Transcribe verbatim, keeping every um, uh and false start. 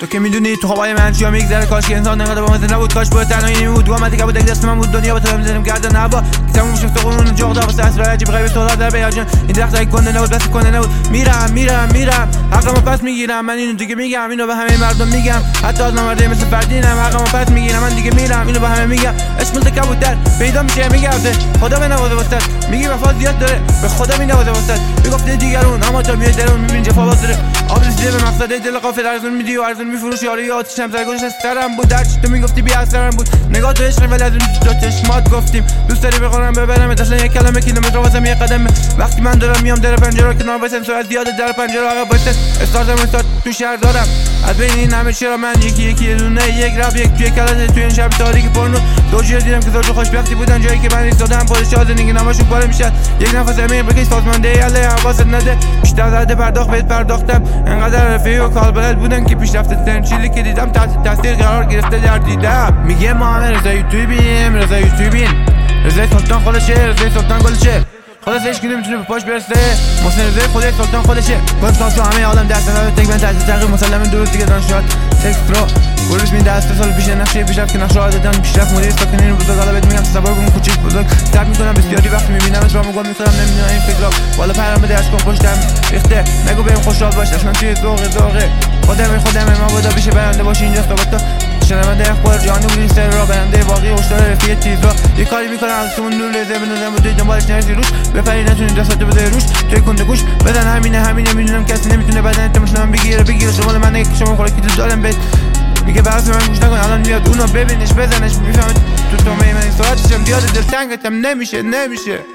تو که میدونی تو خوابای من چیا میگذره، کاش که انسان انقدر با مزه نبود، کاش بود تنهایی نمیبود، قامتی که بود اگه دست من بود دنیا با تو میزنم گردن هوا تموم شد قرون جغدا واسه اسرار عجیب غریب سوال در بیاجن این درخت های کنده نبود بس کنده نبود. میرم میرم میرم حقمو پس میگیرم، من اینو دیگه میگم، اینو به همه مردم میگم، حتی از نمرده مثل فردینم. حقمو پس میگیرم، من دیگه میرم، اینو به همه میگم. عشق مثل کبوتر پیدا میشه میگرده، خدا بنوازه واسط، میگی وفا زیاد داره به خدا مینوازه واسط، میگفته دیگرون اما تو میای درون میبینی جفا داره. آب رسیده به مقصد دل غافل ارزون میدی و ارزون میفروشی، آره آتیشم سرگوش از سرم بود، هرچی تو میگفتی بی اثرم بود. نگاه تو عشق ولی از اون تو چشمات گفتیم دوست داری بخورم ببرم اصلا یک کلمه کیلومتر واسم یک قدم. وقتی من دارم میام در پنجره کنار واسم سرعت زیاد در پنجره عقب واسه استارتم استارت تو شهر دارم. از بین این همه چرا من یکی یکی یه دونه یک رپ یک توی کلاس توی این شب تاریکی پرنو دو جور دیدم که زوج خوشبختی بودن جایی که من ایستادم پشت شاد زندگی نماشون پاره میشد. یک نفس امیر بکش سازمانده علی حواست نده بیشتر زده پرداخت بهت پرداختم. انقدر رفیع و کال بلد بودن که پیشرفته ترین چیزی که دیدم تحت تاثیر قرار گرفته در دیدم. میگه ما همه رضا یوتیوبیم رضا یوتیوبین رضا سلطان خودشه رضا سلطان گلشه خلاص هیچ نمیتونه به پاش برسه محسن رضایی خودش سلطان خودشه. باز تو همه عالم دست نمیاد تک من تحت تغییر مسلم درست دیگه دان شد تکس رو گروش می دست سال پیش نقشه پیشرفت که نقشه دادن پیشرفت مدیر ساکنین بزرگ حالا بهت میگم تصور کن کوچیک بزرگ تاب میکنم بسیاری وقتی میبینمت راه گل میکنم نمیدونم این فکرا بالا پرم بده اشکام پشتم ریخته نگو بهم خوشحال باش من توی ذوق ذوقه خودم خودم ما بودا بشه برنده باشه اینجا صحبت شنونده اخبار جهانی بودی سر را برنده باقی هشدار رفیق چیز را یه کاری میکنم از اون نور لذت بنازم بود دنبالش نرسی روش بپری نتونی دستاتو بذاری روش توی کنده گوش بزن همینه همینه میدونم کسی نمیتونه بدن تو مشنم بگیره بگیره شمال من نگه شما خوراکی تو دارم بهت میگه برات من گوش نکن الان میاد اونو ببینش بزنش میفهمه تو تو من این ساعتشم دیاد دلتنگتم نمیشه نمیشه